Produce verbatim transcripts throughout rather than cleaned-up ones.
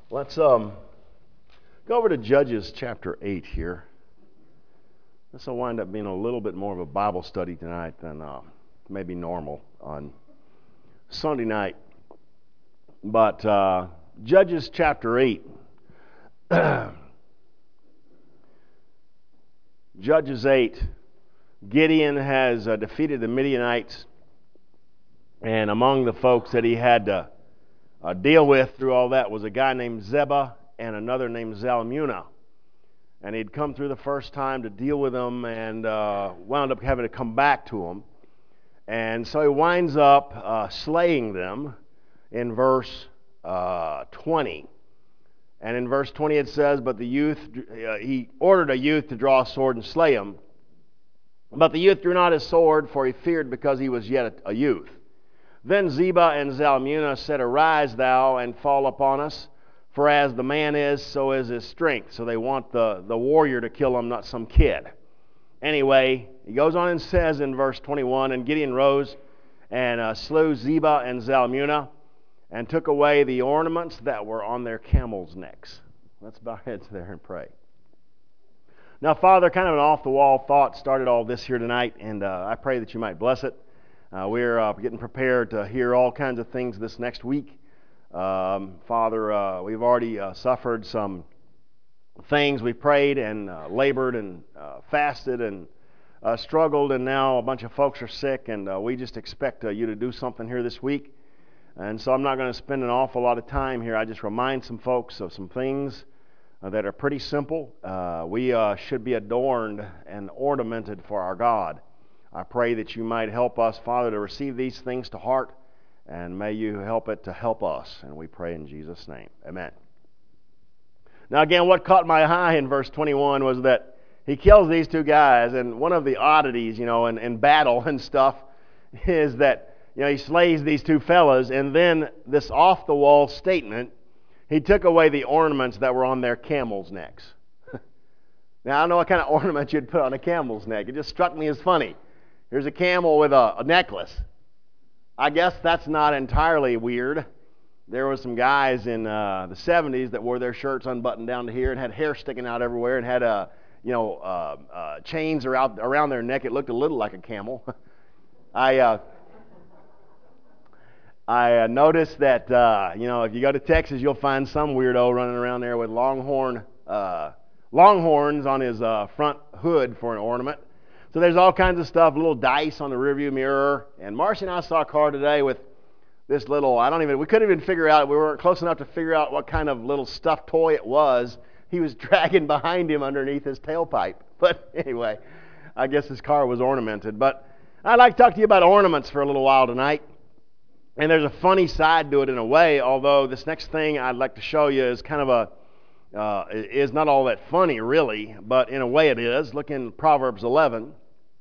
Let's um, go over to Judges chapter eight here. This will wind up being a little bit more of a Bible study tonight than uh, maybe normal on Sunday night. But uh, Judges chapter eight. Judges eight. Gideon has uh, defeated the Midianites, and among the folks that he had to uh, deal with through all that was a guy named Zebah and another named Zalmunna. And he'd come through the first time to deal with them and uh, wound up having to come back to them. And so he winds up uh, slaying them in verse uh, twenty. And in verse twenty it says, but the youth, uh, he ordered a youth to draw a sword and slay him. But the youth drew not his sword, for he feared because he was yet a youth. Then Zebah and Zalmunna said, arise thou and fall upon us, for as the man is, so is his strength. So they want the, the warrior to kill him, not some kid. Anyway, he goes on and says in verse twenty-one, and Gideon rose and uh, slew Zebah and Zalmunna, and took away the ornaments that were on their camels' necks. Let's bow our heads there and pray. Now, Father, kind of an off-the-wall thought started all this here tonight, and uh, I pray that you might bless it. Uh, we're uh, getting prepared to hear all kinds of things this next week. Um, Father, uh, we've already uh, suffered some things. We prayed and uh, labored and uh, fasted and uh, struggled, and now a bunch of folks are sick, and uh, we just expect uh, you to do something here this week. And so I'm not going to spend an awful lot of time here. I just remind some folks of some things uh, that are pretty simple. Uh, we uh, should be adorned and ornamented for our God. I pray that you might help us, Father, to receive these things to heart, and may you help it to help us. And we pray in Jesus' name. Amen. Now again, what caught my eye in verse twenty-one was that he kills these two guys, and one of the oddities, you know, in, in battle and stuff is that, you know, he slays these two fellas, and then this off-the-wall statement, he took away the ornaments that were on their camels' necks. Now, I don't know what kind of ornament you'd put on a camel's neck. It just struck me as funny. Here's a camel with a, a necklace. I guess that's not entirely weird. There were some guys in uh, the seventies that wore their shirts unbuttoned down to here and had hair sticking out everywhere and had uh, you know uh, uh, chains around around their neck. It looked a little like a camel. I uh, I uh, noticed that uh, you know if you go to Texas, you'll find some weirdo running around there with longhorn uh, longhorns on his uh, front hood for an ornament. So there's all kinds of stuff, little dice on the rearview mirror. And Marcy and I saw a car today with this little, I don't even, we couldn't even figure out, we weren't close enough to figure out what kind of little stuffed toy it was. He was dragging behind him underneath his tailpipe. But anyway, I guess his car was ornamented. But I'd like to talk to you about ornaments for a little while tonight. And there's a funny side to it in a way, although this next thing I'd like to show you is kind of a, uh, is not all that funny really, but in a way it is. Look in Proverbs eleven.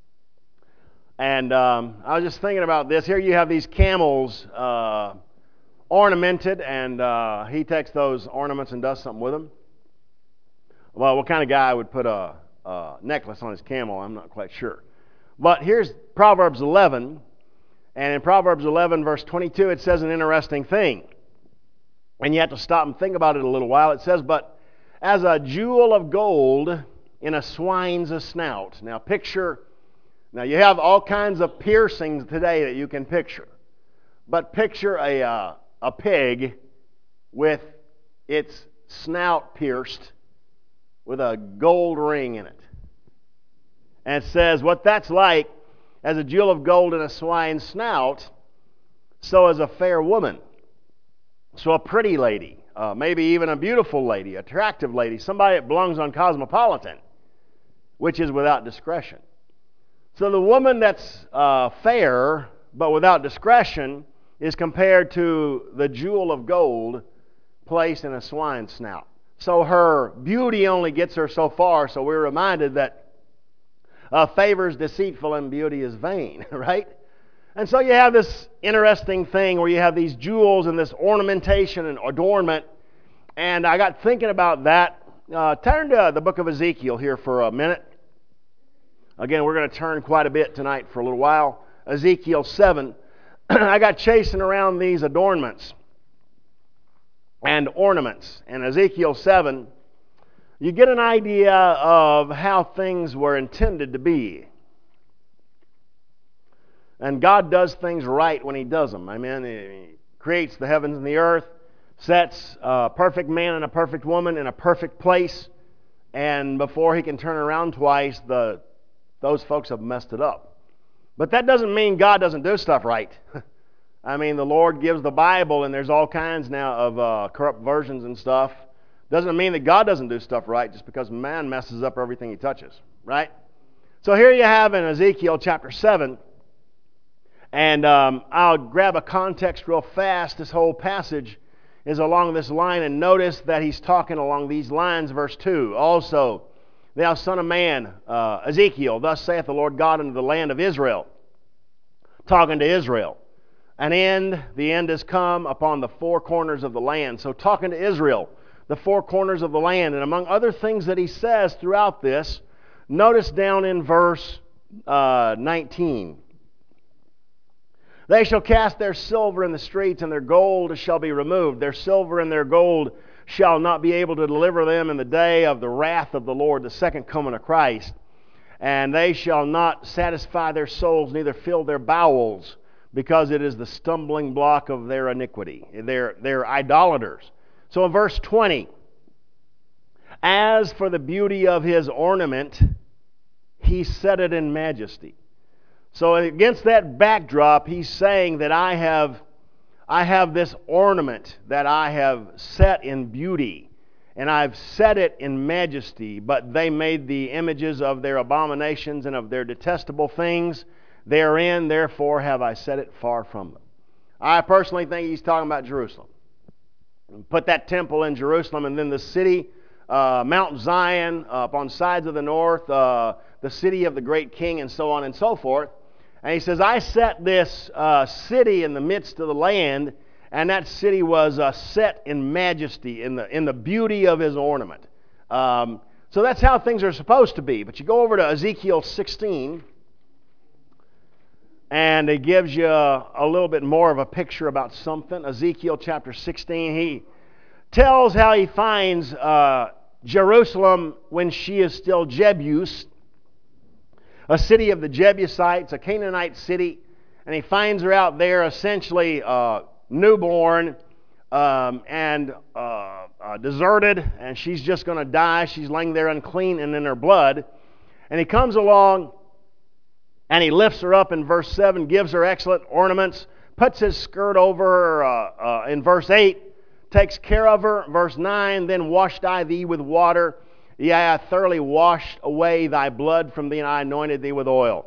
And um, I was just thinking about this. Here you have these camels uh, ornamented, and uh, he takes those ornaments and does something with them. Well, what kind of guy would put a, a necklace on his camel? I'm not quite sure. But here's Proverbs eleven, and in Proverbs eleven, verse twenty-two, it says an interesting thing. And you have to stop and think about it a little while. It says, but as a jewel of gold in a swine's snout. Now picture... Now, you have all kinds of piercings today that you can picture. But picture a, uh, a pig with its snout pierced with a gold ring in it. And it says, what that's like, as a jewel of gold in a swine's snout, so is a fair woman. So a pretty lady, uh, maybe even a beautiful lady, attractive lady, somebody that belongs on Cosmopolitan, which is without discretion. So the woman that's uh, fair but without discretion is compared to the jewel of gold placed in a swine's snout. So her beauty only gets her so far, so we're reminded that uh, favor is deceitful and beauty is vain, right? And so you have this interesting thing where you have these jewels and this ornamentation and adornment, and I got thinking about that. Uh, turn to the book of Ezekiel here for a minute. Again, we're going to turn quite a bit tonight for a little while. Ezekiel seven. I got chasing around these adornments. and ornaments. In Ezekiel seven, you get an idea of how things were intended to be. And God does things right when He does them. Amen. He creates the heavens and the earth, sets a perfect man and a perfect woman in a perfect place, and before He can turn around twice, the those folks have messed it up. But that doesn't mean God doesn't do stuff right. I mean, the Lord gives the Bible, and there's all kinds now of uh, corrupt versions and stuff. Doesn't mean that God doesn't do stuff right just because man messes up everything he touches, right? So here you have in Ezekiel chapter seven, and um, I'll grab a context real fast. This whole passage is along this line, and notice that he's talking along these lines, verse two. Also, thou son of man, uh, Ezekiel, thus saith the Lord God unto the land of Israel, talking to Israel. An end, the end has come upon the four corners of the land. So talking to Israel, the four corners of the land. And among other things that he says throughout this, notice down in verse uh, nineteen. They shall cast their silver in the streets, and their gold shall be removed. Their silver and their gold shall not be able to deliver them in the day of the wrath of the Lord, the second coming of Christ. And they shall not satisfy their souls, neither fill their bowels, because it is the stumbling block of their iniquity. They're, they're idolaters. So in verse twenty, as for the beauty of his ornament, he set it in majesty. So against that backdrop, he's saying that I have, I have this ornament that I have set in beauty, and I've set it in majesty, but they made the images of their abominations and of their detestable things therein, therefore have I set it far from them. I personally think he's talking about Jerusalem. Put that temple in Jerusalem, and then the city, uh, Mount Zion, uh, upon sides of the north, uh, the city of the great king, and so on and so forth. And he says, I set this uh, city in the midst of the land, and that city was uh, set in majesty, in the, in the beauty of his ornament. Um, so that's how things are supposed to be. But you go over to Ezekiel sixteen, and it gives you a, a little bit more of a picture about something. Ezekiel chapter sixteen, he tells how he finds uh, Jerusalem when she is still Jebus, a city of the Jebusites, a Canaanite city, and he finds her out there essentially uh, newborn um, and uh, uh, deserted, and she's just going to die. She's laying there unclean and in her blood. And he comes along, and he lifts her up in verse seven, gives her excellent ornaments, puts his skirt over her uh, uh, in verse eight, takes care of her. Verse nine, then washed I thee with water. Yea, I thoroughly washed away thy blood from thee, and I anointed thee with oil.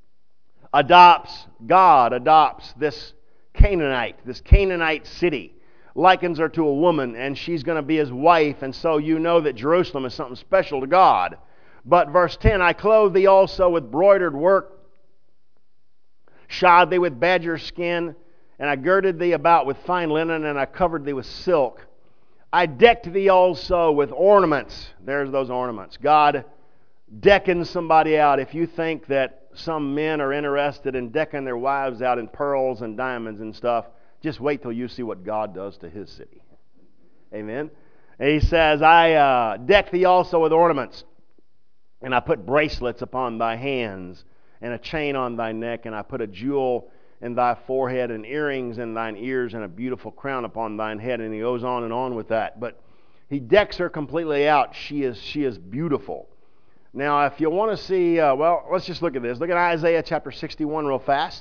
Adopts, God adopts this Canaanite, this Canaanite city, likens her to a woman, and she's going to be his wife, and so you know that Jerusalem is something special to God. But verse ten, I clothe thee also with broidered work, shod thee with badger skin, and I girded thee about with fine linen, and I covered thee with silk. I decked thee also with ornaments. There's those ornaments. God decking somebody out. If you think that some men are interested in decking their wives out in pearls and diamonds and stuff, just wait till you see what God does to his city. Amen. And he says, I uh, deck thee also with ornaments, and I put bracelets upon thy hands, and a chain on thy neck, and I put a jewel in thy forehead, and earrings in thine ears, and a beautiful crown upon thine head. And he goes on and on with that. But he decks her completely out. She is, she is beautiful. Now, if you want to see, uh, well, let's just look at this. Look at Isaiah chapter sixty-one real fast.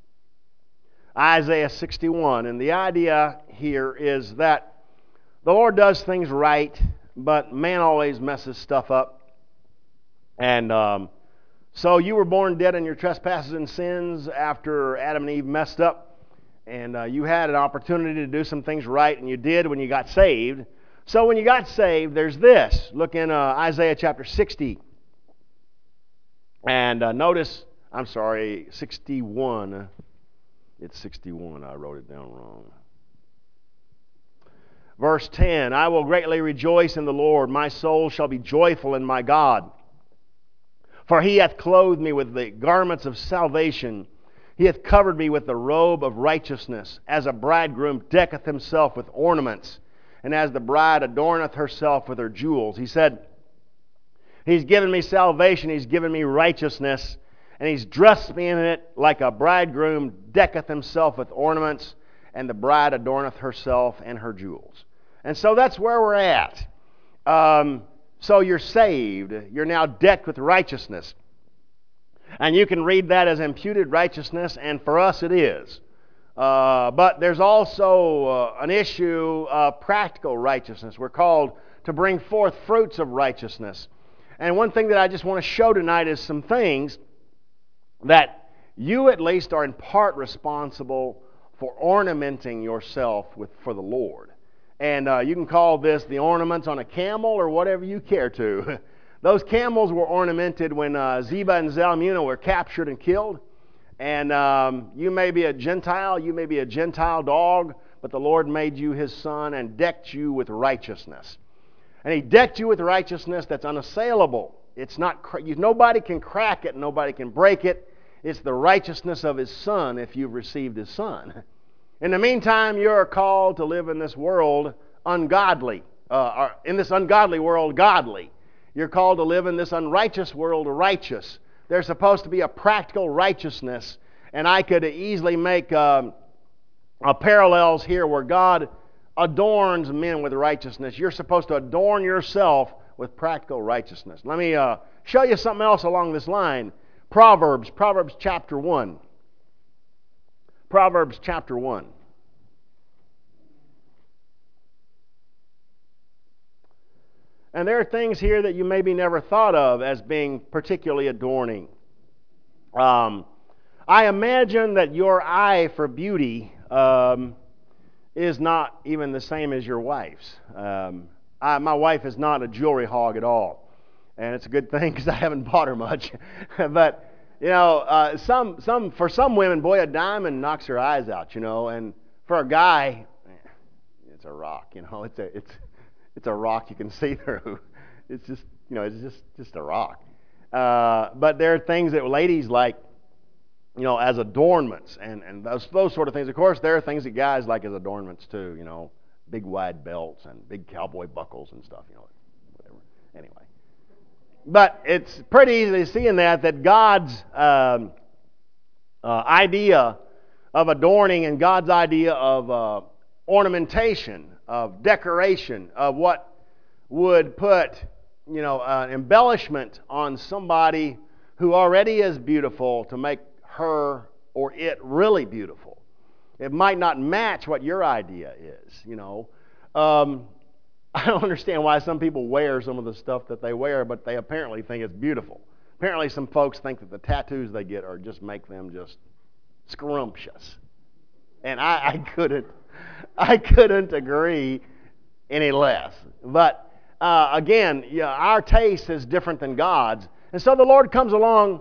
Isaiah sixty-one. And the idea here is that the Lord does things right, but man always messes stuff up. And um, so you were born dead in your trespasses and sins after Adam and Eve messed up. And uh, you had an opportunity to do some things right, and you did when you got saved. So when you got saved, there's this. Look in uh, Isaiah chapter sixty. And uh, notice, I'm sorry, sixty-one. It's sixty-one. I wrote it down wrong. Verse ten, I will greatly rejoice in the Lord. My soul shall be joyful in my God. For he hath clothed me with the garments of salvation. He hath covered me with the robe of righteousness, as a bridegroom decketh himself with ornaments, and as the bride adorneth herself with her jewels. He said, He's given me salvation, He's given me righteousness, and He's dressed me in it like a bridegroom decketh himself with ornaments, and the bride adorneth herself and her jewels. And so that's where we're at. Um, so you're saved. You're now decked with righteousness. And you can read that as imputed righteousness, and for us it is. Uh, but there's also uh, an issue of practical righteousness. We're called to bring forth fruits of righteousness. And one thing that I just want to show tonight is some things that you at least are in part responsible for ornamenting yourself with for the Lord. And uh, you can call this the ornaments on a camel or whatever you care to. Those camels were ornamented when uh, Zebah and Zalmunna were captured and killed. And um, you may be a Gentile, you may be a Gentile dog, but the Lord made you His son and decked you with righteousness. And He decked you with righteousness that's unassailable. It's not nobody can crack it, nobody can break it. It's the righteousness of His Son if you've received His Son. In the meantime, you're called to live in this world ungodly, uh, or in this ungodly world godly. You're called to live in this unrighteous world righteous. There's supposed to be a practical righteousness, and I could easily make um, uh, parallels here where God adorns men with righteousness. You're supposed to adorn yourself with practical righteousness. Let me uh, show you something else along this line. Proverbs, Proverbs chapter one. Proverbs chapter one. And there are things here that you maybe never thought of as being particularly adorning. Um, I imagine that your eye for beauty um, is not even the same as your wife's. Um, I, my wife is not a jewelry hog at all. And it's a good thing because I haven't bought her much. But, you know, uh, some some for some women, boy, a diamond knocks her eyes out, you know. And for a guy, it's a rock, you know. It's a it's it's a rock you can see through. It's just, you know, it's just just a rock. Uh, but there are things that ladies like, you know, as adornments, and and those those sort of things. Of course, there are things that guys like as adornments too. You know, big wide belts and big cowboy buckles and stuff. You know, whatever. Anyway. But it's pretty easy to see in that that God's um, uh, idea of adorning and God's idea of uh, ornamentation, of decoration, of what would put, you know, an embellishment on somebody who already is beautiful to make her or it really beautiful. It might not match what your idea is, you know. Um, I don't understand why some people wear some of the stuff that they wear, but they apparently think it's beautiful. Apparently some folks think that the tattoos they get are just make them just scrumptious. And I, I couldn't I couldn't agree any less. But uh, again, yeah, our taste is different than God's. And so the Lord comes along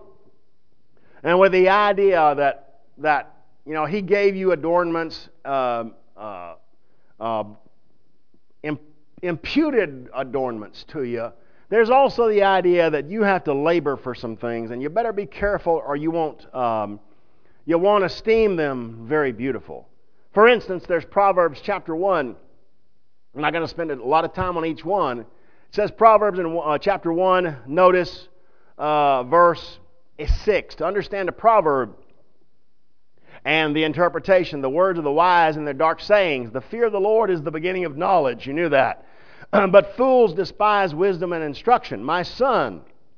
and with the idea that that you know He gave you adornments, uh, uh, uh, imp- imputed adornments to you. There's also the idea that you have to labor for some things, and you better be careful, or you won't um, you won't esteem them very beautiful. For instance, there's Proverbs chapter one. I'm not going to spend a lot of time on each one. It says Proverbs in uh, chapter one. Notice uh, verse six. To understand a proverb and the interpretation, the words of the wise and their dark sayings, the fear of the Lord is the beginning of knowledge. You knew that. But fools despise wisdom and instruction. My son,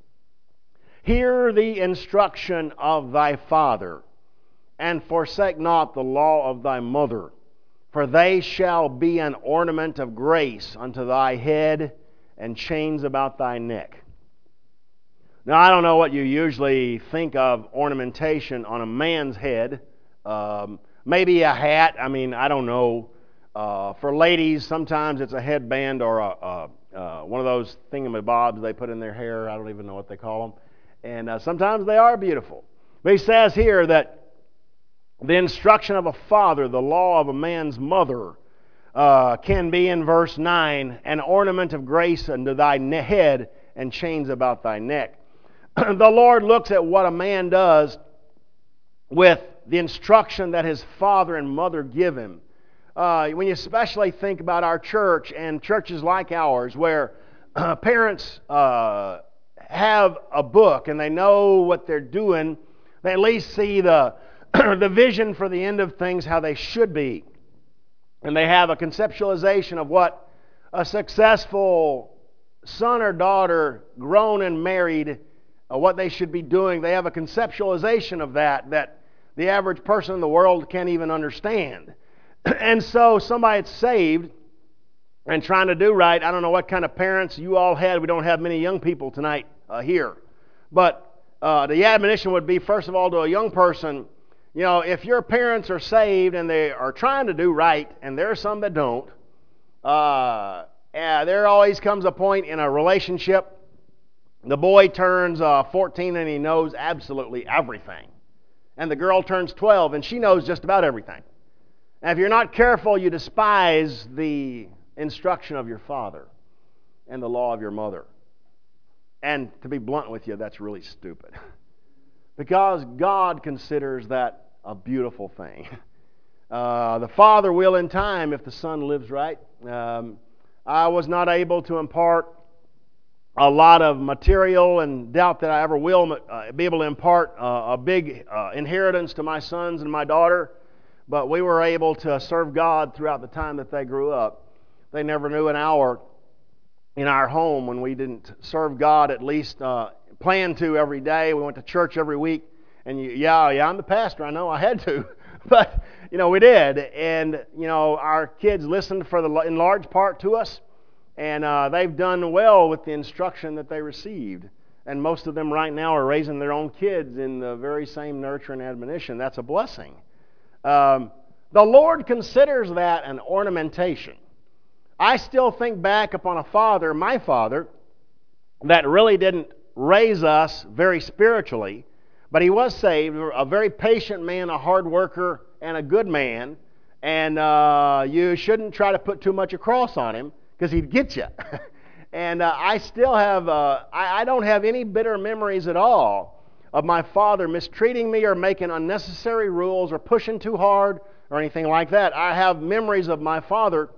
hear the instruction of thy father, and forsake not the law of thy mother, for they shall be an ornament of grace unto thy head, and chains about thy neck. Now, I don't know what you usually think of ornamentation on a man's head. Um, maybe a hat. I mean, I don't know. Uh, for ladies, sometimes it's a headband or a, a, uh, one of those thingamabobs they put in their hair. I don't even know what they call them. And uh, sometimes they are beautiful. But he says here that the instruction of a father, the law of a man's mother, uh, can be, in verse nine, an ornament of grace unto thy ne- head and chains about thy neck. The Lord looks at what a man does with the instruction that his father and mother give him. uh, when you especially think about our church and churches like ours where uh, parents uh, have a book and they know what they're doing, they at least see the, the vision for the end of things, how they should be. And they have a conceptualization of what a successful son or daughter, grown and married, uh, what they should be doing. They have a conceptualization of that that the average person in the world can't even understand. And so somebody that's saved and trying to do right, I don't know what kind of parents you all had. We don't have many young people tonight uh, here. But uh, the admonition would be, first of all, to a young person, you know, if your parents are saved and they are trying to do right, and there are some that don't, uh, yeah, there always comes a point in a relationship, the boy turns uh, fourteen and he knows absolutely everything. And the girl turns twelve and she knows just about everything. And if you're not careful, you despise the instruction of your father and the law of your mother. And to be blunt with you, that's really stupid. Because God considers that a beautiful thing. Uh, the Father will in time if the Son lives right. Um, I was not able to impart a lot of material and doubt that I ever will uh, be able to impart uh, a big uh, inheritance to my sons and my daughter, but we were able to serve God throughout the time that they grew up. They never knew an hour in our home when we didn't serve God, at least uh, plan to every day. We went to church every week. And you, yeah, yeah, I'm the pastor. I know I had to, but you know we did. And you know our kids listened for the in large part to us, and uh, they've done well with the instruction that they received. And most of them right now are raising their own kids in the very same nurture and admonition. That's a blessing. Um, the Lord considers that an ornamentation. I still think back upon a father, my father, that really didn't raise us very spiritually. But he was saved, a very patient man, a hard worker, and a good man. And uh, you shouldn't try to put too much across on him because he'd get you. and uh, I still have, uh, I, I don't have any bitter memories at all of my father mistreating me or making unnecessary rules or pushing too hard or anything like that. I have memories of my father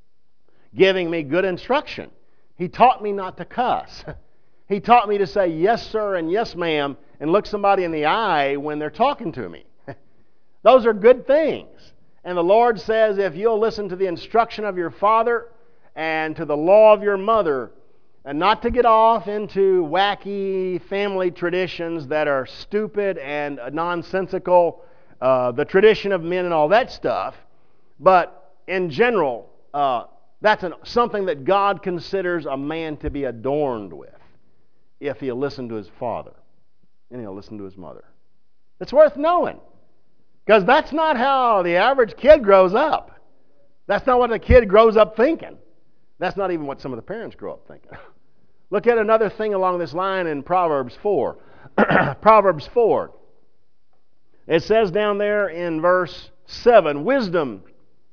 giving me good instruction. He taught me not to cuss. He taught me to say yes, sir, and yes, ma'am, and look somebody in the eye when they're talking to me. Those are good things. And the Lord says if you'll listen to the instruction of your father and to the law of your mother, and not to get off into wacky family traditions that are stupid and nonsensical, uh, the tradition of men and all that stuff, but in general, uh, that's an, something that God considers a man to be adorned with if he'll listen to his father and he'll listen to his mother. It's worth knowing, because that's not how the average kid grows up. That's not what the kid grows up thinking. That's not even what some of the parents grow up thinking. Look at another thing along this line in Proverbs four. Proverbs four. It says down there in verse seven, wisdom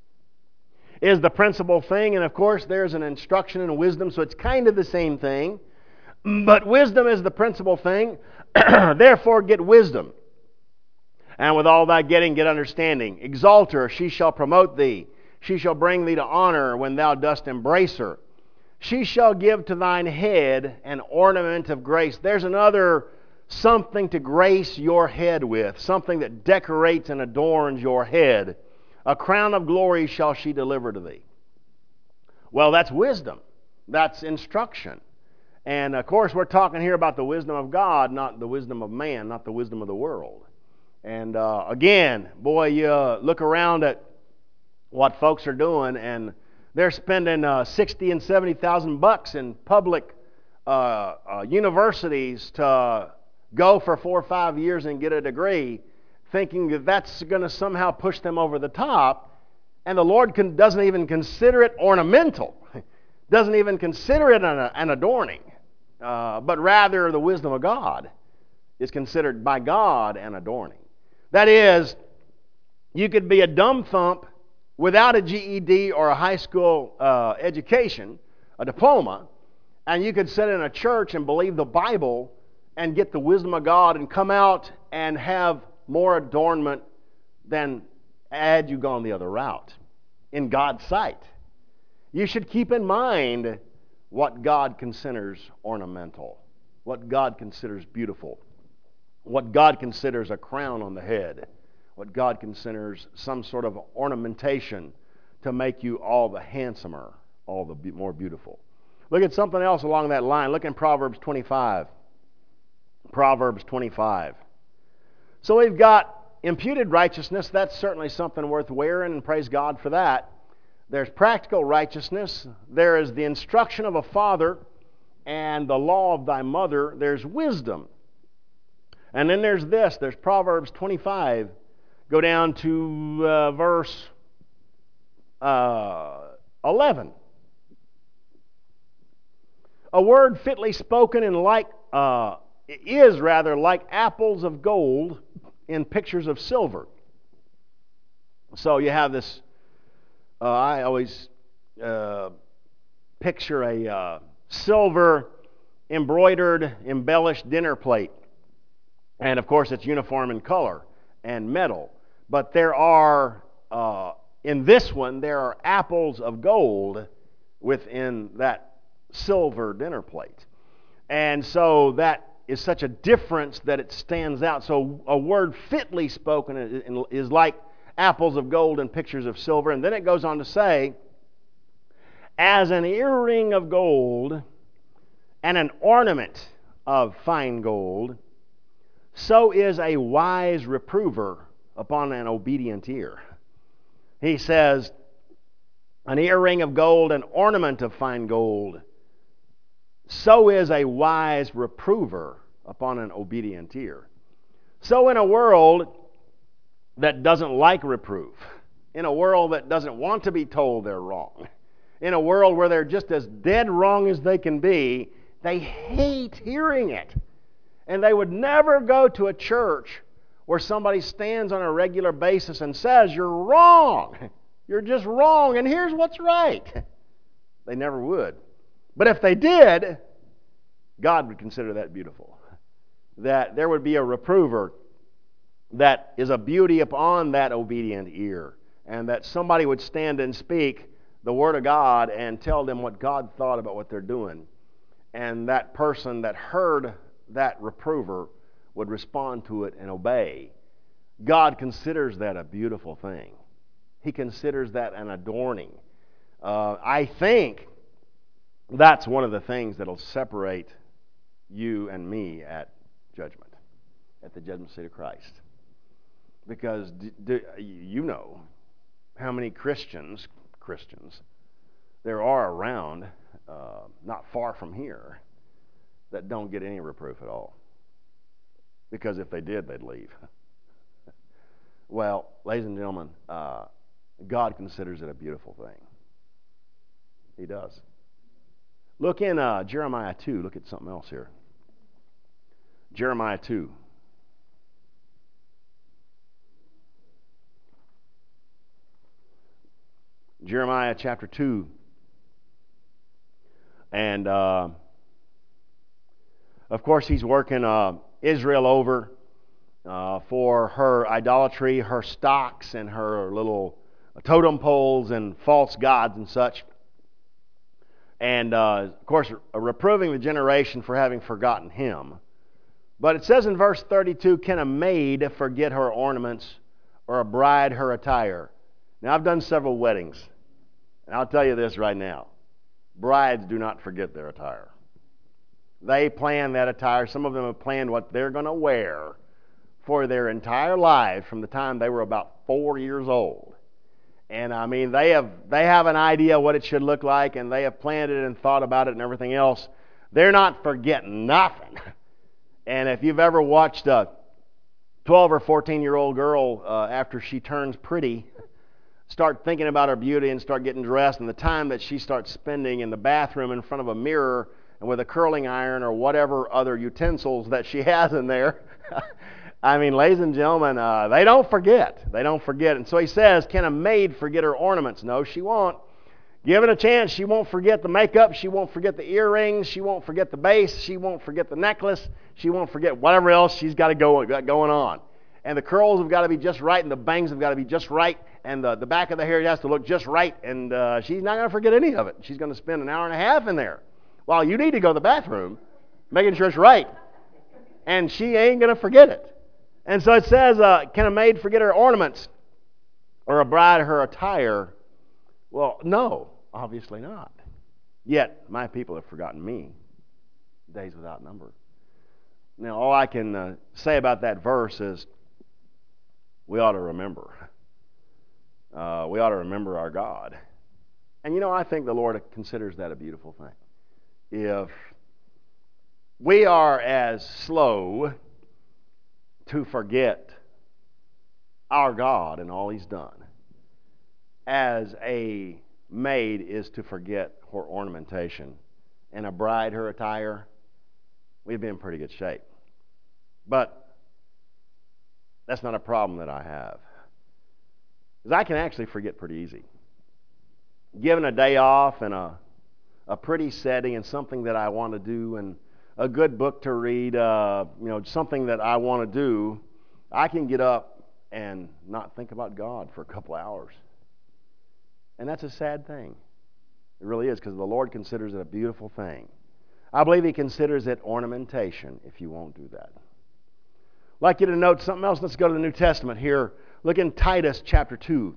is the principal thing, and of course there's an instruction in wisdom, so it's kind of the same thing. But wisdom is the principal thing. Therefore get wisdom. And with all thy getting, get understanding. Exalt her, she shall promote thee. She shall bring thee to honor when thou dost embrace her. She shall give to thine head an ornament of grace. There's another something to grace your head with, something that decorates and adorns your head. A crown of glory shall she deliver to thee. Well, that's wisdom. That's instruction. And of course, we're talking here about the wisdom of God, not the wisdom of man, not the wisdom of the world. And uh, again, boy, you uh, look around at what folks are doing, and they're spending uh, sixty and seventy thousand bucks in public uh, uh, universities to go for four or five years and get a degree, thinking that that's going to somehow push them over the top. And the Lord can, doesn't even consider it ornamental, doesn't even consider it an, an adorning, uh, but rather the wisdom of God is considered by God an adorning. That is, you could be a dumb thump without a G E D or a high school uh, education, a diploma, and you could sit in a church and believe the Bible and get the wisdom of God and come out and have more adornment than had you gone the other route in God's sight. You should keep in mind what God considers ornamental, what God considers beautiful, what God considers a crown on the head, what God considers some sort of ornamentation to make you all the handsomer, all the be- more beautiful. Look at something else along that line. Look in Proverbs twenty-five. Proverbs twenty-five. So we've got imputed righteousness. That's certainly something worth wearing, and praise God for that. There's practical righteousness. There is the instruction of a father and the law of thy mother. There's wisdom. And then there's this. There's Proverbs twenty-five. Go down to uh, verse uh, eleven. A word fitly spoken and like uh, is rather like apples of gold in pictures of silver. So you have this. Uh, I always uh, picture a uh, silver embroidered, embellished dinner plate. And of course, it's uniform in color and metal. But there are, uh, in this one, there are apples of gold within that silver dinner plate. And so that is such a difference that it stands out. So a word fitly spoken is like apples of gold and pictures of silver. And then it goes on to say, as an earring of gold and an ornament of fine gold, so is a wise reprover upon an obedient ear. He says, an earring of gold, an ornament of fine gold, so is a wise reprover upon an obedient ear. So in a world that doesn't like reproof, in a world that doesn't want to be told they're wrong, in a world where they're just as dead wrong as they can be, they hate hearing it. And they would never go to a church where somebody stands on a regular basis and says, you're wrong. You're just wrong, and here's what's right. They never would. But if they did, God would consider that beautiful. That there would be a reprover that is a beauty upon that obedient ear, and that somebody would stand and speak the Word of God and tell them what God thought about what they're doing. And that person that heard that reprover would respond to it and obey. God considers that a beautiful thing. He considers that an adorning. Uh, I think that's one of the things that'll separate you and me at judgment, at the judgment seat of Christ. Because do, do, you know how many Christians, Christians, there are around, uh, not far from here, that don't get any reproof at all. Because if they did, they'd leave. Well, ladies and gentlemen, uh, God considers it a beautiful thing. He does. Look in uh, Jeremiah two. Look at something else here. Jeremiah two. Jeremiah chapter two. And, uh, of course, he's working uh, Israel over uh, for her idolatry, her stocks, and her little totem poles and false gods and such. And, uh, of course, reproving the generation for having forgotten him. But it says in verse thirty-two, can a maid forget her ornaments or a bride her attire? Now, I've done several weddings, and I'll tell you this right now. Brides do not forget their attire. They plan that attire. Some of them have planned what they're going to wear for their entire lives from the time they were about four years old. And I mean, they have they have an idea what it should look like, and they have planned it and thought about it and everything else. They're not forgetting nothing. And if you've ever watched a twelve or fourteen-year-old girl uh, after she turns pretty, start thinking about her beauty and start getting dressed, and the time that she starts spending in the bathroom in front of a mirror and with a curling iron or whatever other utensils that she has in there, I mean, ladies and gentlemen, uh, they don't forget. They don't forget. And so he says, can a maid forget her ornaments? No, she won't. Give it a chance. She won't forget the makeup. She won't forget the earrings. She won't forget the base. She won't forget the necklace. She won't forget whatever else she's got to go got going on. And the curls have got to be just right, and the bangs have got to be just right, and the, the back of the hair has to look just right, and uh, she's not going to forget any of it. She's going to spend an hour and a half in there. Well, you need to go to the bathroom, making sure it's right, and she ain't going to forget it. And so it says, uh, can a maid forget her ornaments, or a bride her attire? Well, no, obviously not. Yet, my people have forgotten me, days without number. Now, all I can uh, say about that verse is we ought to remember. Uh, we ought to remember our God. And you know, I think the Lord considers that a beautiful thing. If we are as slow to forget our God and all He's done as a maid is to forget her ornamentation and a bride her attire, we'd be in pretty good shape. But that's not a problem that I have. Because I can actually forget pretty easy. Given a day off and a, a pretty setting and something that I want to do and a good book to read, uh, you know, something that I want to do, I can get up and not think about God for a couple hours. And that's a sad thing. It really is, because the Lord considers it a beautiful thing. I believe He considers it ornamentation if you won't do that. I'd like you to note something else. Let's go to the New Testament here. Look in Titus chapter two.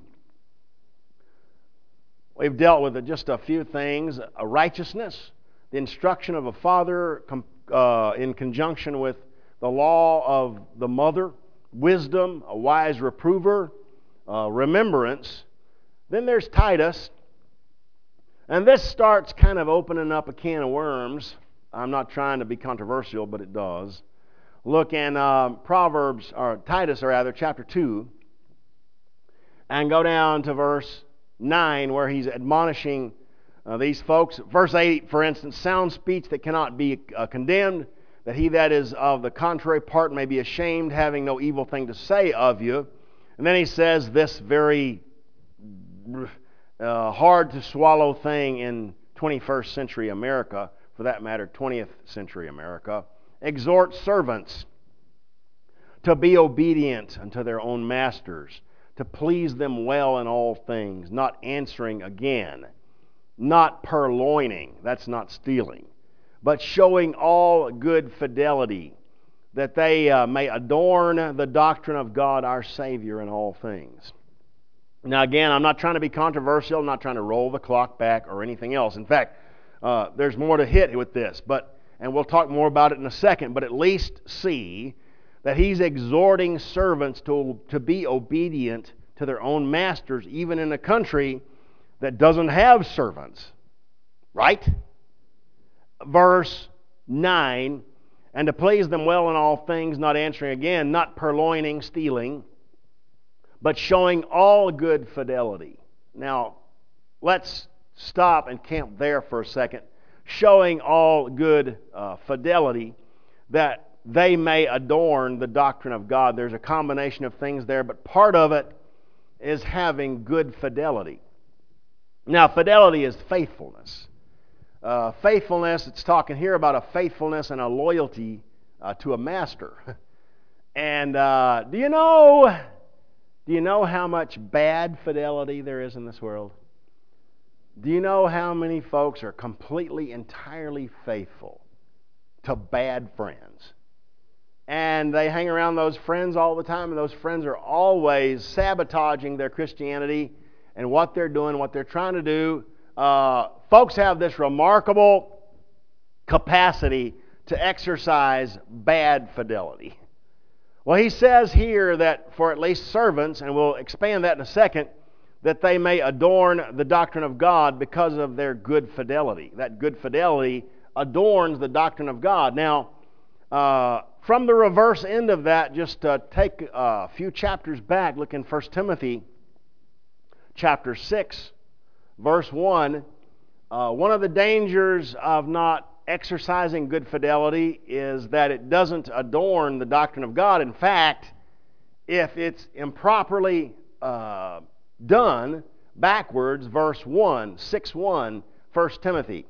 We've dealt with just a few things. A righteousness, the instruction of a father uh, in conjunction with the law of the mother, wisdom, a wise reprover, uh, remembrance. Then there's Titus. And this starts kind of opening up a can of worms. I'm not trying to be controversial, but it does. Look in uh, Proverbs, or Titus, or rather, chapter two, and go down to verse nine, where he's admonishing uh, these folks. Verse eight, for instance, sound speech that cannot be uh, condemned, that he that is of the contrary part may be ashamed, having no evil thing to say of you. And then he says this very Uh, hard to swallow thing in twenty-first century America, for that matter, twentieth century America. Exhort servants to be obedient unto their own masters, to please them well in all things, not answering again, not purloining, that's not stealing, but showing all good fidelity, that they uh, may adorn the doctrine of God our Savior in all things. Now again, I'm not trying to be controversial, I'm not trying to roll the clock back or anything else. In fact, uh, there's more to hit with this, but and we'll talk more about it in a second, but at least see that he's exhorting servants to, to be obedient to their own masters, even in a country that doesn't have servants. Right? Verse nine, and to please them well in all things, not answering again, not purloining, stealing, but showing all good fidelity. Now, let's stop and camp there for a second. Showing all good uh, fidelity, that they may adorn the doctrine of God. There's a combination of things there, but part of it is having good fidelity. Now, fidelity is faithfulness. Uh, faithfulness, it's talking here about a faithfulness and a loyalty uh, to a master. And uh, do you know... Do you know how much bad fidelity there is in this world? Do you know how many folks are completely, entirely faithful to bad friends? And they hang around those friends all the time, and those friends are always sabotaging their Christianity and what they're doing, what they're trying to do. Uh, folks have this remarkable capacity to exercise bad fidelity. Well, he says here that for at least servants, and we'll expand that in a second, that they may adorn the doctrine of God because of their good fidelity. That good fidelity adorns the doctrine of God. Now, uh, from the reverse end of that, just uh, take a few chapters back, look in First Timothy chapter six, verse one. Uh, one of the dangers of not exercising good fidelity is that it doesn't adorn the doctrine of God. In fact, if it's improperly uh, done backwards, verse one, six one, First Timothy.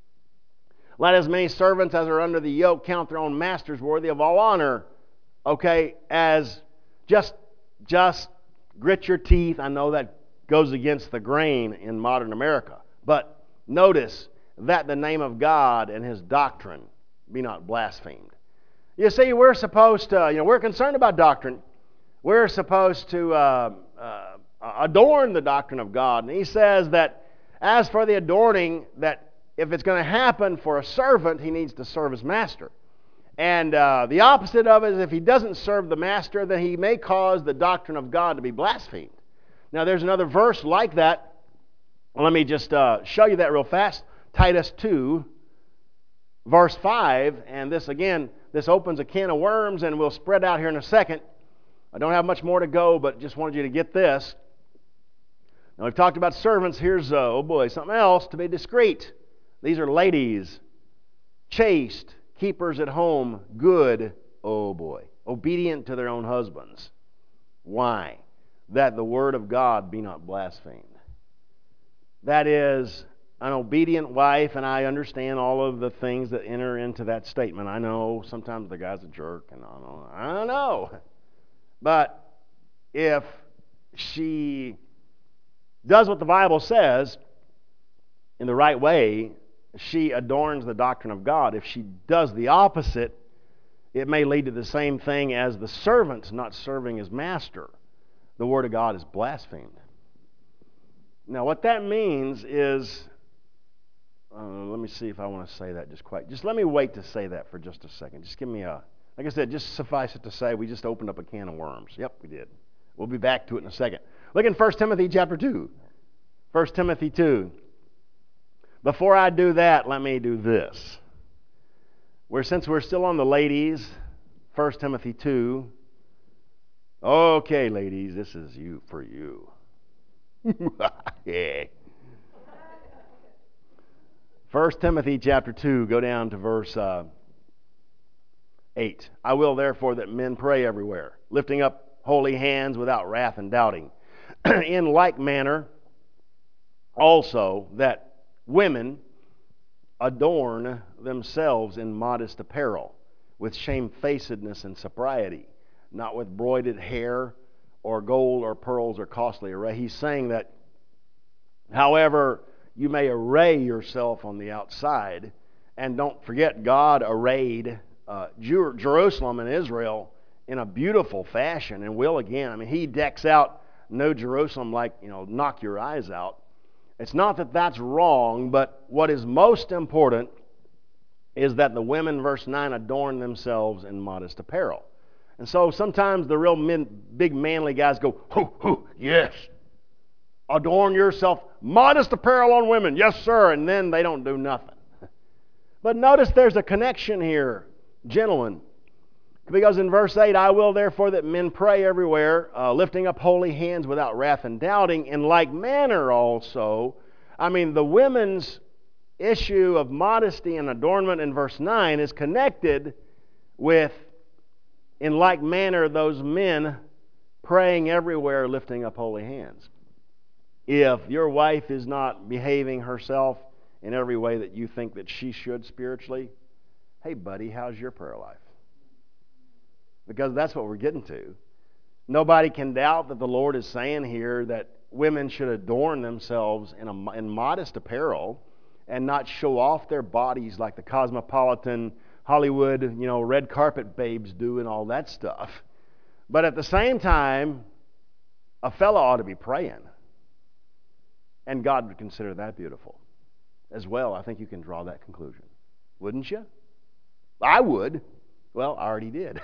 Let as many servants as are under the yoke count their own masters worthy of all honor. Okay, as just, just grit your teeth. I know that goes against the grain in modern America. But notice that the name of God and His doctrine be not blasphemed. You see, we're supposed to, you know, we're concerned about doctrine. We're supposed to uh, uh, adorn the doctrine of God. And He says that as for the adorning, that if it's going to happen for a servant, he needs to serve his master. And uh, the opposite of it is if he doesn't serve the master, then he may cause the doctrine of God to be blasphemed. Now, there's another verse like that. Let me just uh, show you that real fast. Titus two, verse five. And this, again, this opens a can of worms, and we'll spread out here in a second. I don't have much more to go, but just wanted you to get this. Now, we've talked about servants. Here's, uh, oh boy, something else. To be discreet. These are ladies, chaste, keepers at home, good, oh boy, obedient to their own husbands. Why? That the word of God be not blasphemed. That is an obedient wife, and I understand all of the things that enter into that statement. I know sometimes the guy's a jerk, and I don't know. I don't know. But if she does what the Bible says in the right way, she adorns the doctrine of God. If she does the opposite, it may lead to the same thing as the servant not serving his master. The word of God is blasphemed. Now, what that means is, uh, let me see if I want to say that just quite. Just let me wait to say that for just a second. Just give me a, like I said, just suffice it to say, we just opened up a can of worms. Yep, we did. We'll be back to it in a second. Look in First Timothy chapter two. First Timothy two. Before I do that, let me do this. Where since we're still on the ladies, First Timothy two. Okay, ladies, this is you for you. Yeah. First Timothy chapter two, go down to verse uh, eight. I will therefore that men pray everywhere, lifting up holy hands without wrath and doubting. In like manner, also that women adorn themselves in modest apparel, with shamefacedness and sobriety, not with broided hair or gold or pearls or costly array. He's saying that, however, you may array yourself on the outside, and don't forget God arrayed uh, Jer- Jerusalem and Israel in a beautiful fashion, and will again. I mean, He decks out New Jerusalem like, you know, knock your eyes out. It's not that that's wrong, but what is most important is that the women, verse nine, adorn themselves in modest apparel. And so sometimes the real men, big manly guys go, hoo, hoo, yes. Adorn yourself, modest apparel on women, yes sir, and then they don't do nothing. But notice there's a connection here, gentlemen. Because in verse eight, I will therefore that men pray everywhere, uh, lifting up holy hands without wrath and doubting. In like manner also, I mean, the women's issue of modesty and adornment in verse nine is connected with, in like manner, those men praying everywhere, lifting up holy hands. If your wife is not behaving herself in every way that you think that she should spiritually, hey buddy, how's your prayer life? Because that's what we're getting to. Nobody can doubt that the Lord is saying here that women should adorn themselves in, a, in modest apparel and not show off their bodies like the cosmopolitan Hollywood, you know, red carpet babes do and all that stuff. But at the same time, a fellow ought to be praying. And God would consider that beautiful as well. I think you can draw that conclusion. Wouldn't you? I would. Well, I already did.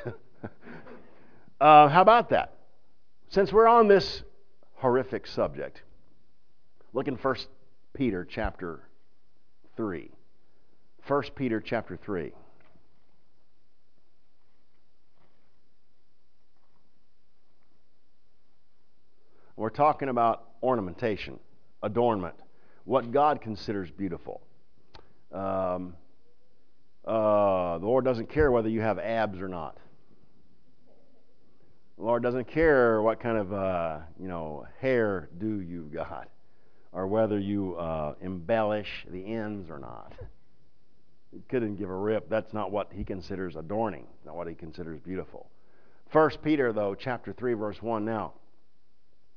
uh, how about that? Since we're on this horrific subject, look in First Peter chapter three. First Peter chapter three. We're talking about ornamentation, adornment, what God considers beautiful. Um, uh, the Lord doesn't care whether you have abs or not. The Lord doesn't care what kind of uh, you know hair do you've got, or whether you uh, embellish the ends or not. He couldn't give a rip. That's not what He considers adorning, not what He considers beautiful. First Peter, though, chapter three, verse one. Now,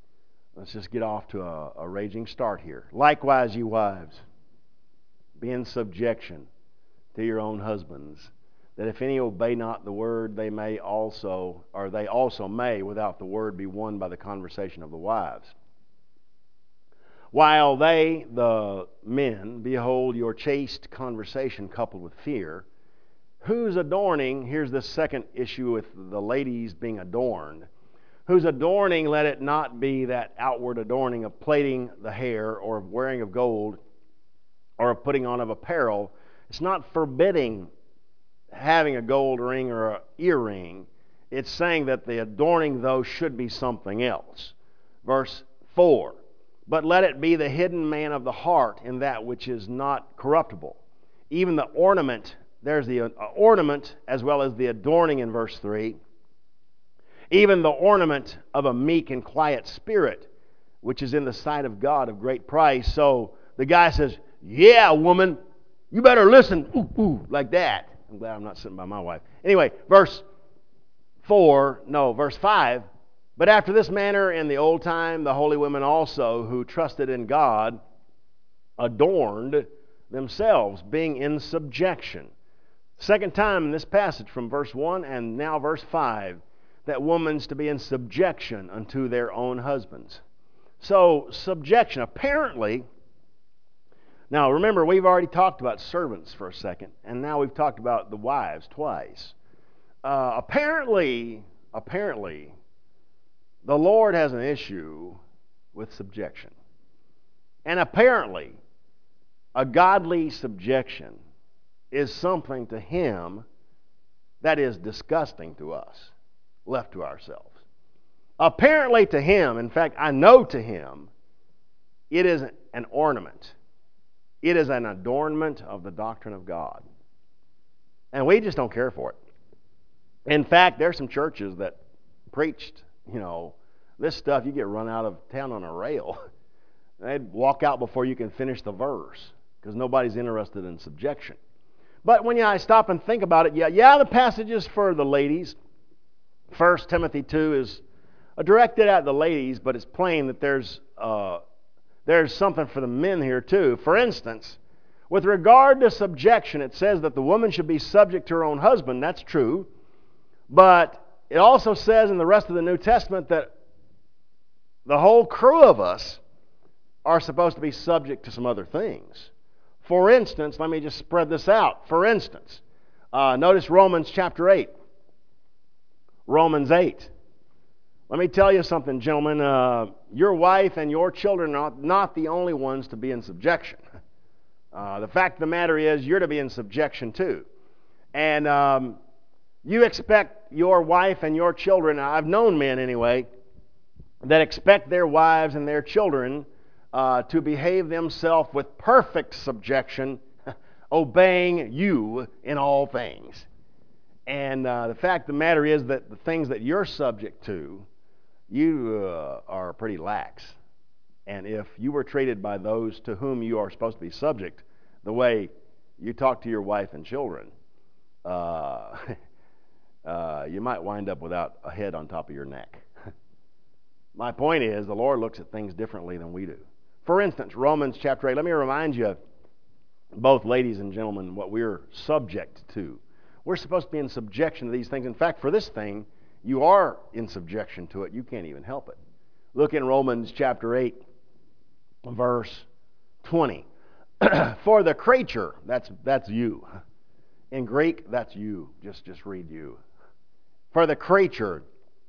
Let's just get off to a, a raging start here. Likewise, you wives, be in subjection to your own husbands, that if any obey not the word, they may also, or they also may, without the word, be won by the conversation of the wives. While they, the men, behold your chaste conversation coupled with fear, whose adorning, here's the second issue with the ladies being adorned, whose adorning, let it not be that outward adorning of plaiting the hair, or of wearing of gold, or of putting on of apparel. It's not forbidding having a gold ring or an earring. It's saying that the adorning, though, should be something else. Verse four, but let it be the hidden man of the heart in that which is not corruptible. Even the ornament, there's the ornament as well as the adorning in verse three. Even the ornament of a meek and quiet spirit, which is in the sight of God of great price. So the guy says, yeah, woman, you better listen, ooh, ooh, like that. I'm glad I'm not sitting by my wife. Anyway, verse four, no, verse five. But after this manner in the old time, the holy women also, who trusted in God, adorned themselves, being in subjection. Second time in this passage from verse one and now verse five, that woman's to be in subjection unto their own husbands. So, subjection, apparently, now remember, we've already talked about servants for a second, and now we've talked about the wives twice. Uh, apparently, apparently, the Lord has an issue with subjection. And apparently, a godly subjection is something to Him that is disgusting to us, left to ourselves. Apparently to Him, in fact, I know to Him, it is an ornament. It is an adornment of the doctrine of God. And we just don't care for it. In fact, there's some churches that preached, you know, this stuff, you get run out of town on a rail. They'd walk out before you can finish the verse because nobody's interested in subjection. But when you I stop and think about it, yeah, yeah, the passages for the ladies, First Timothy two is directed at the ladies, but it's plain that there's uh, there's something for the men here too. For instance, with regard to subjection, it says that the woman should be subject to her own husband. That's true. But it also says in the rest of the New Testament that the whole crew of us are supposed to be subject to some other things. For instance, let me just spread this out. For instance, uh, notice Romans chapter eight. Romans eight. Let me tell you something, gentlemen. Uh, your wife and your children are not the only ones to be in subjection. Uh, the fact of the matter is, you're to be in subjection too. And um, you expect your wife and your children, I've known men anyway, that expect their wives and their children uh, to behave themselves with perfect subjection, obeying you in all things. And uh, the fact of the matter is that the things that you're subject to, you uh, are pretty lax. And if you were treated by those to whom you are supposed to be subject the way you talk to your wife and children, uh, uh, you might wind up without a head on top of your neck. My point is, the Lord looks at things differently than we do. For instance, Romans chapter eight, let me remind you, both ladies and gentlemen, what we're subject to. We're supposed to be in subjection to these things. In fact, for this thing, you are in subjection to it. You can't even help it. Look in Romans chapter eight, verse twenty. For the creature, that's that's you. In Greek, that's you. Just, just read you. For the creature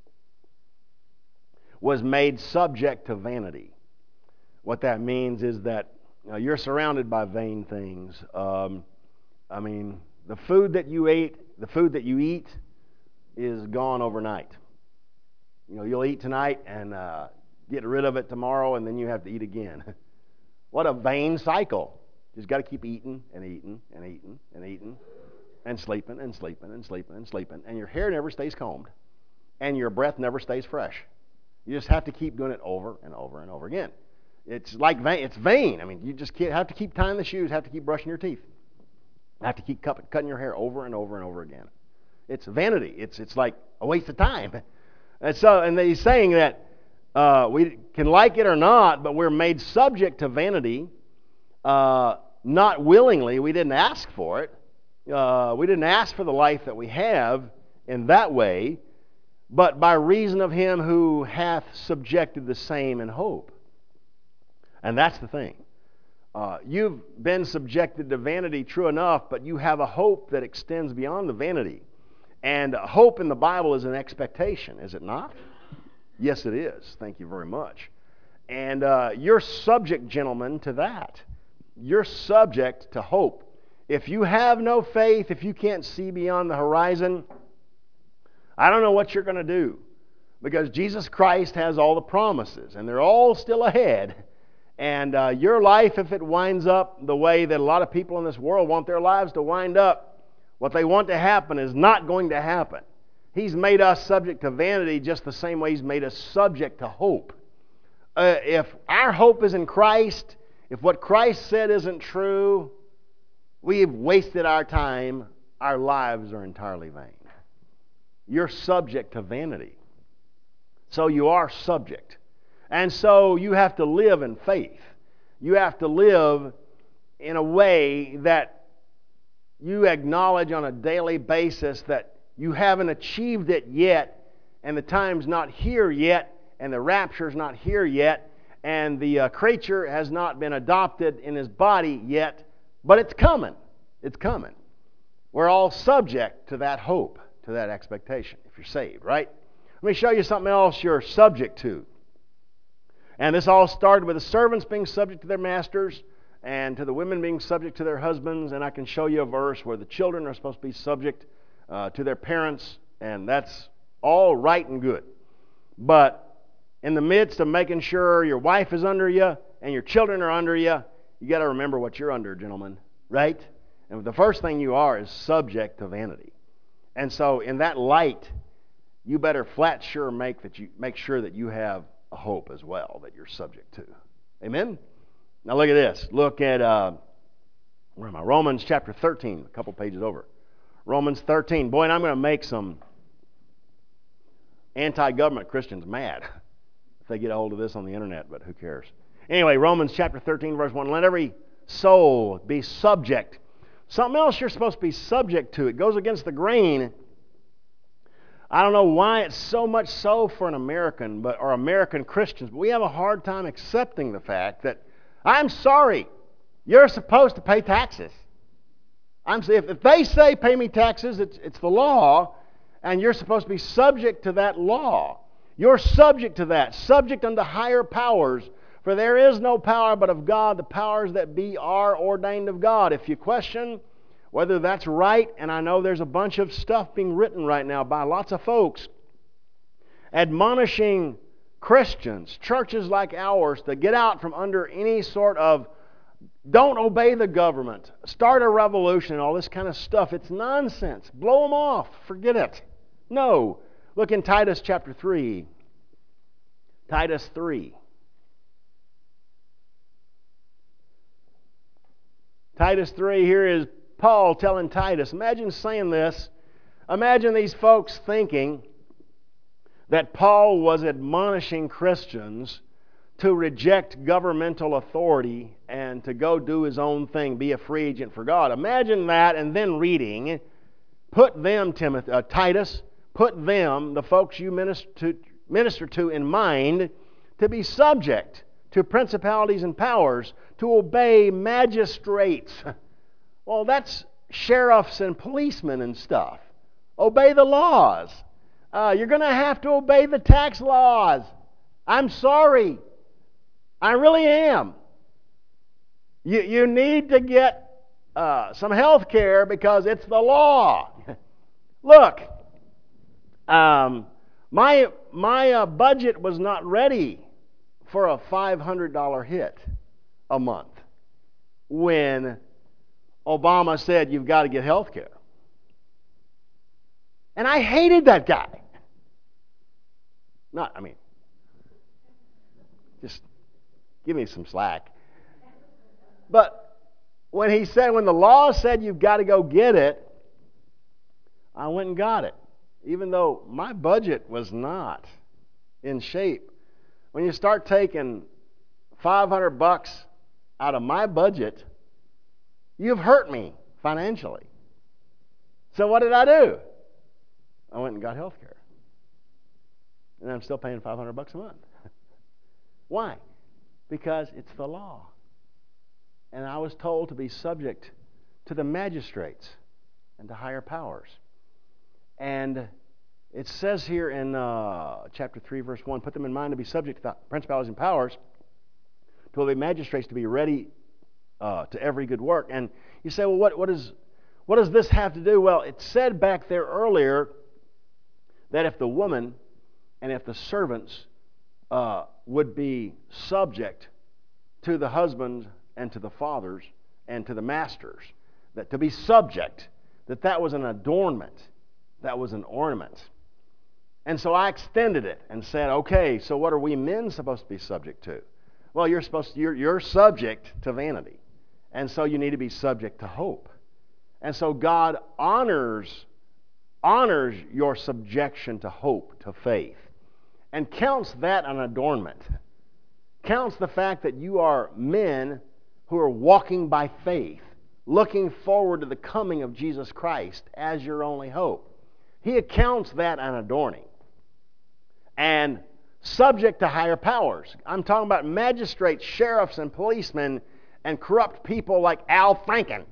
was made subject to vanity. What that means is that you know, you're surrounded by vain things. Um, I mean, the food that you ate, the food that you eat is gone overnight. You know, you'll eat tonight and uh, get rid of it tomorrow, and then you have to eat again. What a vain cycle. Just got to keep eating and eating and eating and eating and sleeping and sleeping and sleeping and sleeping. And your hair never stays combed. And your breath never stays fresh. You just have to keep doing it over and over and over again. It's like vain. It's vain. I mean, you just can't, have to keep tying the shoes, have to keep brushing your teeth. Have to keep cut, cutting your hair over and over and over again. It's vanity. It's it's like a waste of time. And so, and he's saying that Uh, we can like it or not, but we're made subject to vanity, uh, not willingly. We didn't ask for it. Uh, we didn't ask for the life that we have in that way, but by reason of him who hath subjected the same in hope. And that's the thing. Uh, you've been subjected to vanity, true enough, but you have a hope that extends beyond the vanity. And hope in the Bible is an expectation, is it not? Yes, it is. Thank you very much. And uh, you're subject, gentlemen, to that. You're subject to hope. If you have no faith, if you can't see beyond the horizon, I don't know what you're going to do, because Jesus Christ has all the promises, and they're all still ahead. And uh, your life, if it winds up the way that a lot of people in this world want their lives to wind up, what they want to happen is not going to happen. He's made us subject to vanity just the same way He's made us subject to hope. Uh, if our hope is in Christ, if what Christ said isn't true, we've wasted our time. Our lives are entirely vain. You're subject to vanity. So you are subject. And so you have to live in faith. You have to live in a way that you acknowledge on a daily basis that you haven't achieved it yet, and the time's not here yet, and the rapture's not here yet, and the uh, creature has not been adopted in his body yet, but it's coming. It's coming. We're all subject to that hope, to that expectation, if you're saved, right? Let me show you something else you're subject to. And this all started with the servants being subject to their masters, and to the women being subject to their husbands. And I can show you a verse where the children are supposed to be subject uh, to their parents, and that's all right and good. But in the midst of making sure your wife is under you and your children are under you, you got to remember what you're under, gentlemen, right? And the first thing you are is subject to vanity. And so in that light, you better flat sure make that you make sure that you have a hope as well that you're subject to. Amen? Now look at this. Look at, uh, where am I? Romans chapter thirteen, a couple pages over. Romans thirteen. Boy, and I'm going to make some anti-government Christians mad if they get a hold of this on the internet, but who cares? Anyway, Romans chapter thirteen, verse one. Let every soul be subject. Something else you're supposed to be subject to. It goes against the grain. I don't know why it's so much so for an American, but or American Christians, but we have a hard time accepting the fact that, I'm sorry, you're supposed to pay taxes. I'm if, if they say pay me taxes, it's, it's the law, and you're supposed to be subject to that law. You're subject to that, subject unto higher powers, for there is no power but of God. The powers that be are ordained of God. If you question whether that's right, and I know there's a bunch of stuff being written right now by lots of folks admonishing Christians, churches like ours, to get out from under any sort of don't obey the government, start a revolution, all this kind of stuff. It's nonsense. Blow them off. Forget it. No. Look in Titus chapter three. Titus three. Titus three, here is Paul telling Titus. Imagine saying this. Imagine these folks thinking that Paul was admonishing Christians to reject governmental authority and to go do his own thing, be a free agent for God. Imagine that, and then reading, put them, Timothy, uh, Titus, put them, the folks you minister to, minister to, in mind to be subject to principalities and powers, to obey magistrates. Well, that's sheriffs and policemen and stuff. Obey the laws. Uh, you're going to have to obey the tax laws. I'm sorry. I really am. You, you need to get uh, some health care because it's the law. Look, um, my, my uh, budget was not ready for a five hundred dollars hit a month when Obama said you've got to get health care. And I hated that guy. Not, I mean, just give me some slack. But when he said, when the law said you've got to go get it, I went and got it, even though my budget was not in shape. when you start taking five hundred bucks out of my budget, you've hurt me financially. So what did I do? I went and got health care. And I'm still paying five hundred bucks a month. Why? Because it's the law. And I was told to be subject to the magistrates and to higher powers. And it says here in uh, chapter three, verse one, put them in mind to be subject to the principalities and powers, to obey magistrates, to be ready uh, to every good work. And you say, well, what, what, is, what does this have to do? Well, it said back there earlier that if the woman and if the servants uh, would be subject to the husbands and to the fathers and to the masters, that to be subject, that that was an adornment, that was an ornament. And so I extended it and said, okay, so what are we men supposed to be subject to? Well, you're supposed to, you're, you're subject to vanity. And so you need to be subject to hope. And so God honors, honors your subjection to hope, to faith, and counts that an adornment. Counts the fact that you are men who are walking by faith, looking forward to the coming of Jesus Christ as your only hope. He accounts that an adorning. And subject to higher powers. I'm talking about magistrates, sheriffs, and policemen, and corrupt people like Al Franken.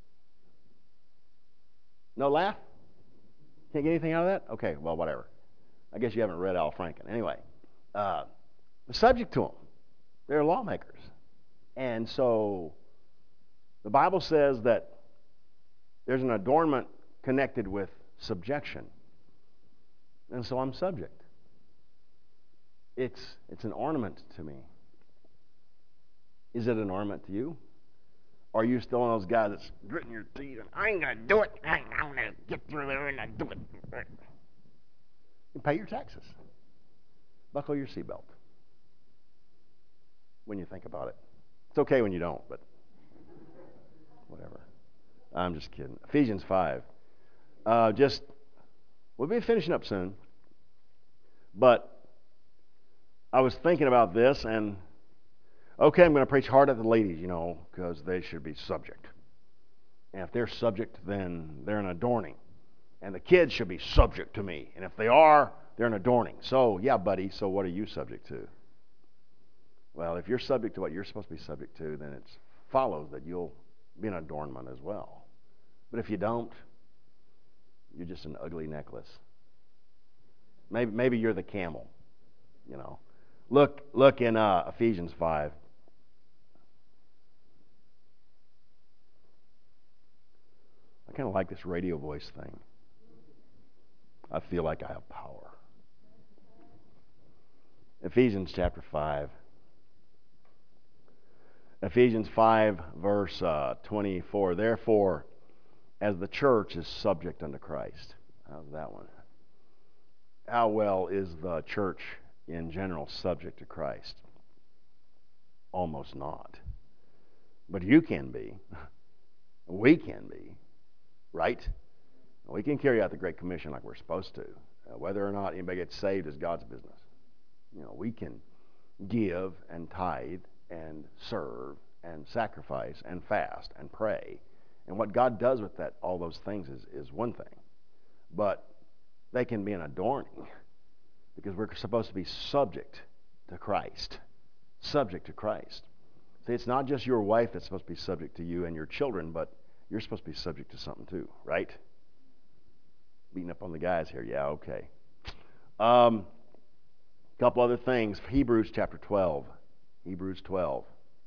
No laugh? Can't get anything out of that? Okay, well, whatever. I guess you haven't read Al Franken. Anyway, uh, subject to them. They're lawmakers. And so the Bible says that there's an adornment connected with subjection. And so I'm subject. It's, it's an ornament to me. Is it an ornament to you? Or are you still one of those guys that's gritting your teeth and I ain't going to do it. I'm going to get through there and I do it. You pay your taxes. Buckle your seatbelt. When you think about it. It's okay when you don't, but whatever. I'm just kidding. Ephesians five. Uh, just, we'll be finishing up soon. But I was thinking about this, and okay, I'm going to preach hard at the ladies, you know, because they should be subject. And if they're subject, then they're an adorning. And the kids should be subject to me. And if they are, they're an adorning. So, yeah, buddy, so what are you subject to? Well, if you're subject to what you're supposed to be subject to, then it follows that you'll be an adornment as well. But if you don't, you're just an ugly necklace. Maybe, maybe you're the camel, you know. Look, look in uh, Ephesians five. I kind of like this radio voice thing. I feel like I have power. Ephesians chapter five. Ephesians five, verse uh, twenty-four. Therefore, as the church is subject unto Christ. How's that one? How well is the church in general subject to Christ? Almost not. But you can be. We can be. Right? We can carry out the Great Commission like we're supposed to. Uh, whether or not anybody gets saved is God's business. You know, we can give and tithe and serve and sacrifice and fast and pray. And what God does with that, all those things is, is one thing. But they can be an adorning because we're supposed to be subject to Christ. Subject to Christ. See, it's not just your wife that's supposed to be subject to you and your children, but you're supposed to be subject to something too, right? Beating up on the guys here. Yeah, okay. Um, a couple other things. Hebrews chapter twelve. Hebrews twelve.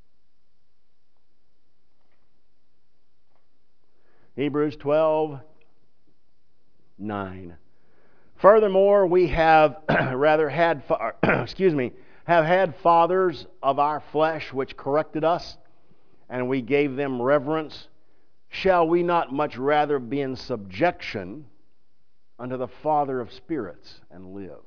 Hebrews twelve, nine. Furthermore, we have rather had, excuse me, have had fathers of our flesh which corrected us, and we gave them reverence. Shall we not much rather be in subjection unto the Father of spirits and live?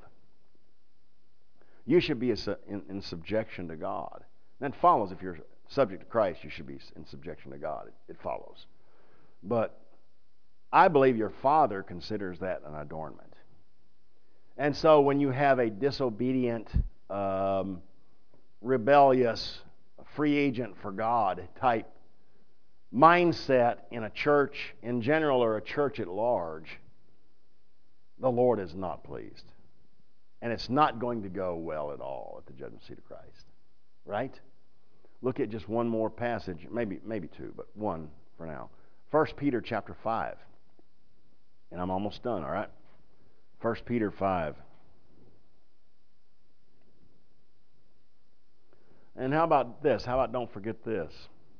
You should be in, in subjection to God. That follows, if you're subject to Christ, you should be in subjection to God. It, it follows. But I believe your Father considers that an adornment. And so when you have a disobedient um, rebellious, free agent for God type mindset in a church in general or a church at large, the Lord is not pleased. And it's not going to go well at all at the judgment seat of Christ. Right? Look at just one more passage, maybe maybe two, but one for now. First Peter chapter five. And I'm almost done, all right? First Peter five. And how about this? How about don't forget this?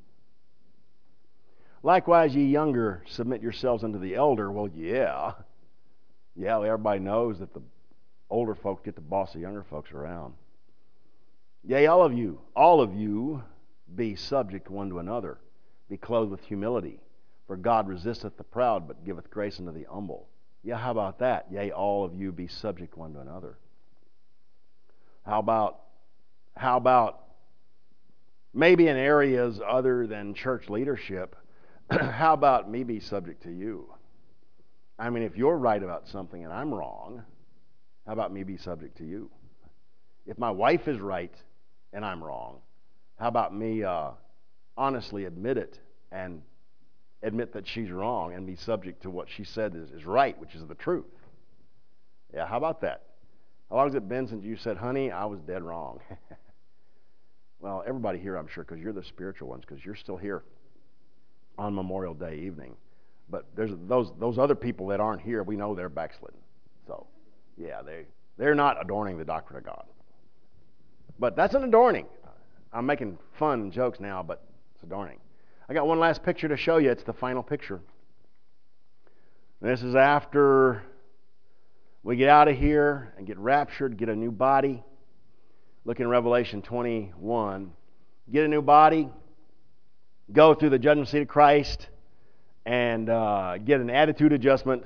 Likewise, ye younger, submit yourselves unto the elder. Well, yeah. Yeah, well, everybody knows that the older folks get to boss the younger folks around. Yea, all of you, all of you be subject one to another. Be clothed with humility. For God resisteth the proud, but giveth grace unto the humble. Yeah, how about that? Yea, all of you be subject one to another. How about, how about maybe in areas other than church leadership, how about me be subject to you? I mean, if you're right about something and I'm wrong, how about me be subject to you? If my wife is right and I'm wrong, how about me uh, honestly admit it and admit that she's wrong and be subject to what she said is, is right, which is the truth? Yeah, how about that? How long has it been since you said, honey, I was dead wrong? Well, everybody here, I'm sure, because you're the spiritual ones, because you're still here on Memorial Day evening. But there's those those other people that aren't here, we know they're backslidden. So, yeah, they, they're not adorning the doctrine of God. But that's an adorning. I'm making fun and jokes now, but it's adorning. I got one last picture to show you. It's the final picture. This is after we get out of here and get raptured, get a new body. Look in Revelation twenty-one. Get a new body, go through the judgment seat of Christ, and uh, get an attitude adjustment.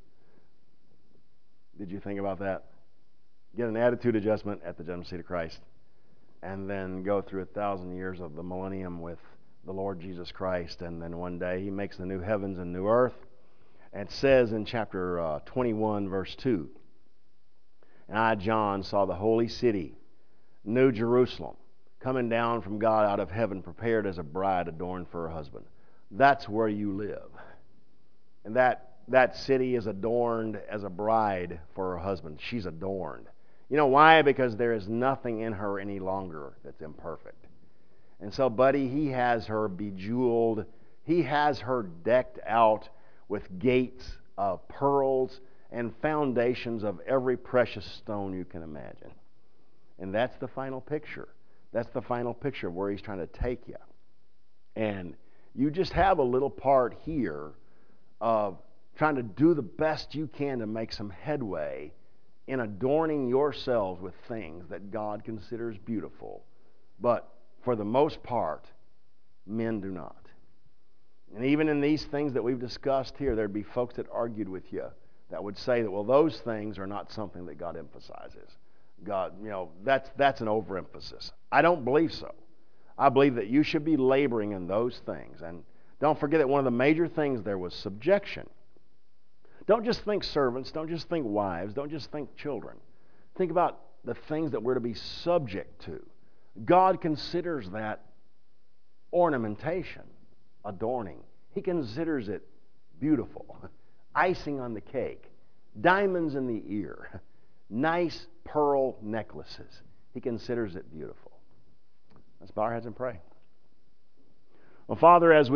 Did you think about that? Get an attitude adjustment at the judgment seat of Christ, and then go through a thousand years of the millennium with the Lord Jesus Christ, and then one day He makes the new heavens and new earth. And it says in chapter uh, twenty-one, verse two, and I, John, saw the holy city, New Jerusalem, coming down from God out of heaven, prepared as a bride adorned for her husband. That's where you live. And that, that city is adorned as a bride for her husband. She's adorned. You know why? Because there is nothing in her any longer that's imperfect. And so, buddy, He has her bejeweled. He has her decked out with gates of pearls and foundations of every precious stone you can imagine. And that's the final picture. That's the final picture of where He's trying to take you. And you just have a little part here of trying to do the best you can to make some headway in adorning yourselves with things that God considers beautiful. But for the most part, men do not. And even in these things that we've discussed here, there'd be folks that argued with you that would say that, well, those things are not something that God emphasizes. God, you know, that's that's an overemphasis. I don't believe so. I believe that you should be laboring in those things. And don't forget that one of the major things there was subjection. Don't just think servants. Don't just think wives. Don't just think children. Think about the things that we're to be subject to. God considers that ornamentation, adorning. He considers it beautiful. Icing on the cake. Diamonds in the ear. Nice pearl necklaces. He considers it beautiful. Let's bow our heads and pray. Well, Father, as we